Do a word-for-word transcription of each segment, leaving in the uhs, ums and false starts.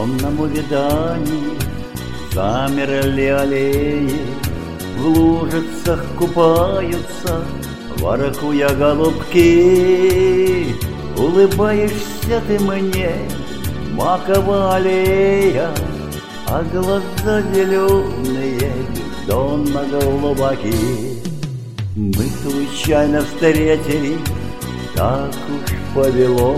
сонном увядании замерли аллеи, в лужицах купаются, воркуя голубки. Улыбаешься ты мне, маковая аллея, а глаза зеленые, бездонно глубоки. Мы случайно встретились, так уж повело.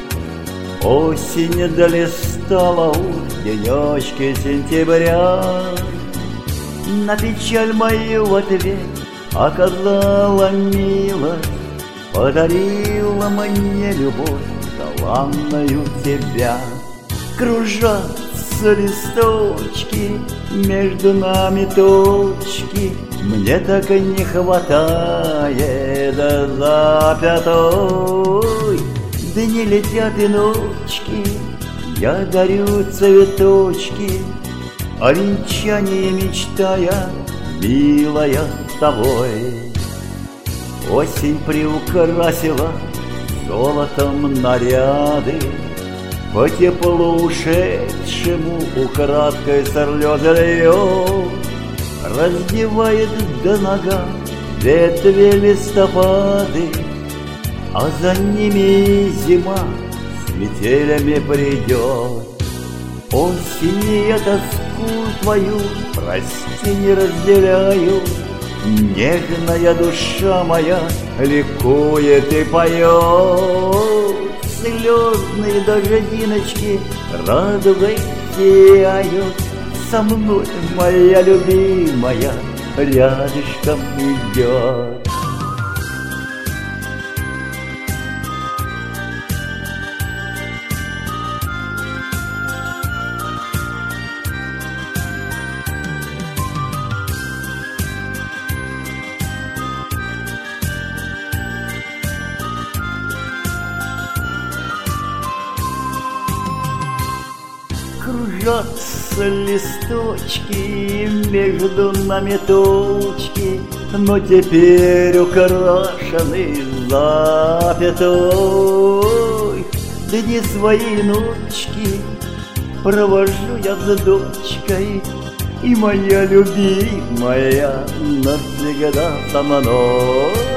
Осень долистала уж денечки сентября. На печаль мою в ответ оказала милость, подарила мне любовь, желанную тебя. Кружатся листочки, между нами точки, мне так и не хватает до запятой. Дни летят и ночки, я дарю цветочки, о венчании мечтая, милая, с тобой. Осень приукрасила золотом наряды, по теплу ушедшему украдкой слезы льет. Раздевает до нога ветви листопады, а за ними зима с метелями придет. Осень, я тоску твою, прости, не разделяю, нежная душа моя ликует и поет. Слезные дождиночки радугой сияют, со мной моя любимая рядышком идет. Кружатся листочки, между нами точки, но теперь украшены запятой. Дни свои ночки провожу я с дочкой, и моя любимая навсегда со мной.